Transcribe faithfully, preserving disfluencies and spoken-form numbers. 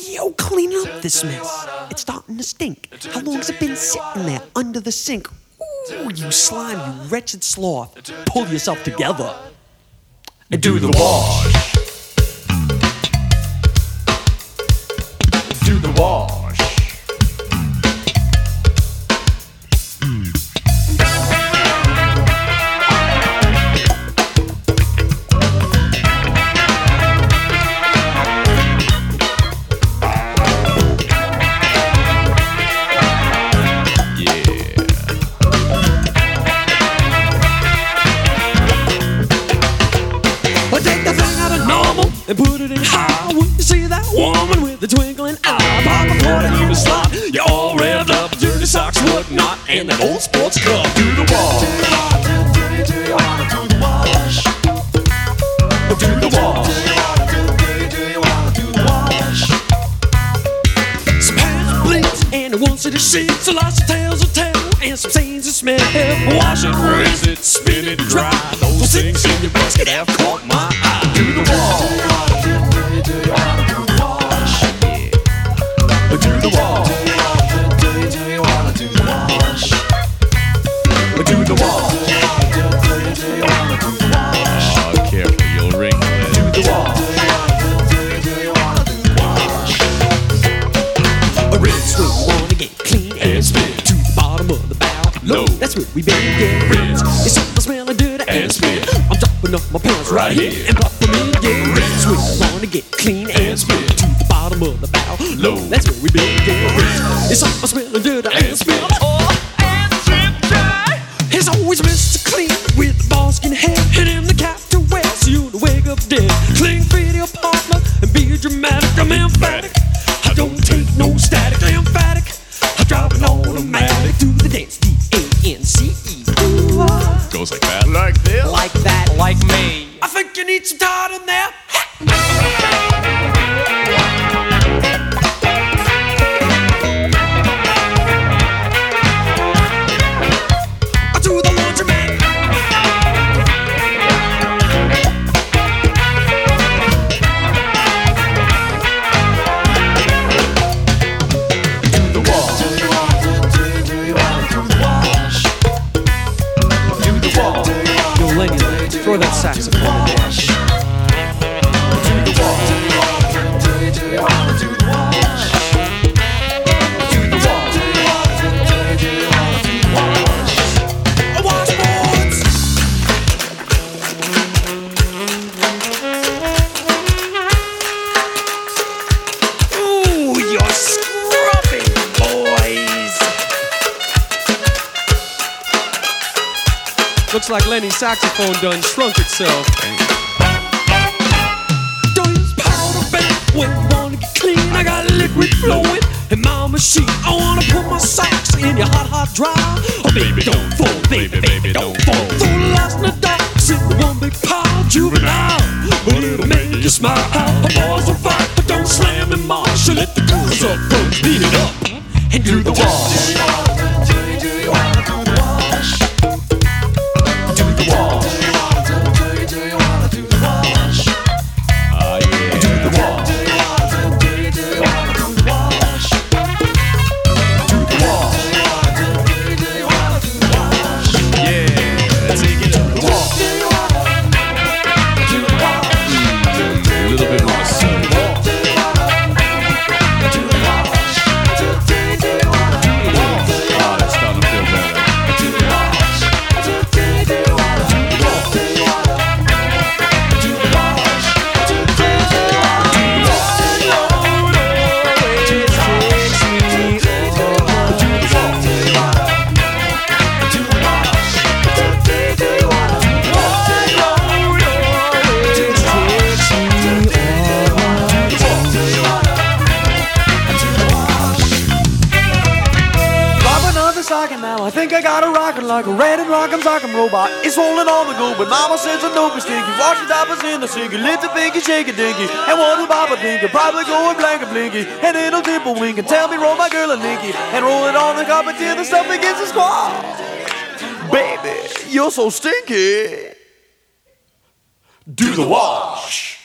Yo, clean up this mess. It's starting to stink. How long has it been sitting there under the sink? Ooh, you slime, you wretched sloth. Pull yourself together and do the wash. Do the wash. And put it in high. When you see that woman with the twinkling eye, pop a quarter in the slot. You're all revved up, dirty socks, whatnot, and that old sports cup. Do the wash. Do you wanna do the wash? Do the wash. Do you wanna do the wash? Some pants bleeds and one city sheets, so lots of tales to tell and some stains to smell. Wash it, rinse it, spin it dry. Those things in your basket have caught my eye. Do the wash. Do you wanna do the wash? Yeah. Do the wash. Do you wanna do the wash? Do the wash. Do you wanna do the wash? Oh, careful, you'll wrinkle it. Do the wash. Do you wanna do the wash? A rinse when we wanna get clean and spin to the bottom of the barrel. Low. That's where we better get Rinse. It's something smelling dirty and And spin. spin. I'm dropping off my pants right, Right here here. and pop them in again. Rinse. When we wanna get clean and And spin spin. to the bottom of the barrel. Low. That's where we better get Rinse. It's something smelling dirty and And spin. spin. Oh, and slip dry. It's always Mister Clean with the basket head. Hit him the cap to wear so you to wake up dead. Cling for your partner and be dramatic. I'm emphatic. I don't take no static. I'm emphatic. I drive an automatic to the dance. D A N C E. Ooh, ah. Goes like that. Like this. Like that. Like me. I think you need some Tide in there. To the laundromat. Do the wash. Do you want to do? Do you want to do the wash? Do the wash. Yo, Lenny, throw that saxophone in there. Do the wash. Do you want to do? Do you want to do the wash? Do the wash. Do you want to do? Do you want to do the wash? A washboards. Ooh, you're scrubbing, boys. Looks like Lenny's saxophone done shrunk itself. Don't use powder, baby, when you wanna get clean. I got liquid flowing in my machine. I wanna put my socks in your hot, hot dry. Oh, baby, don't fall, baby, baby, don't fall. Throw the last of the dogs in one big pile, juvenile, but it'll make you smile. A boys will fight, but don't slam and marshal. Let the girls up front beat it up and do the wash. Do the wash. Ah, yeah. Do the wash. Yeah. Take it up. A little bit more sun. Oh, that's starting to feel better. Socking now, I think I got a rockin' like a red and rockin' sockin' robot. It's rolling on the go, but mama says I don't be stinky. Wash your toppers in the sinky, lift the pinky, shake it dinky. And what'll Papa think? You're probably going blank and blinky. And it'll dip a wink and tell me roll my girl a linky. And roll it on the carpet till the stuff begins to squall. Baby, you're so stinky. Do the wash.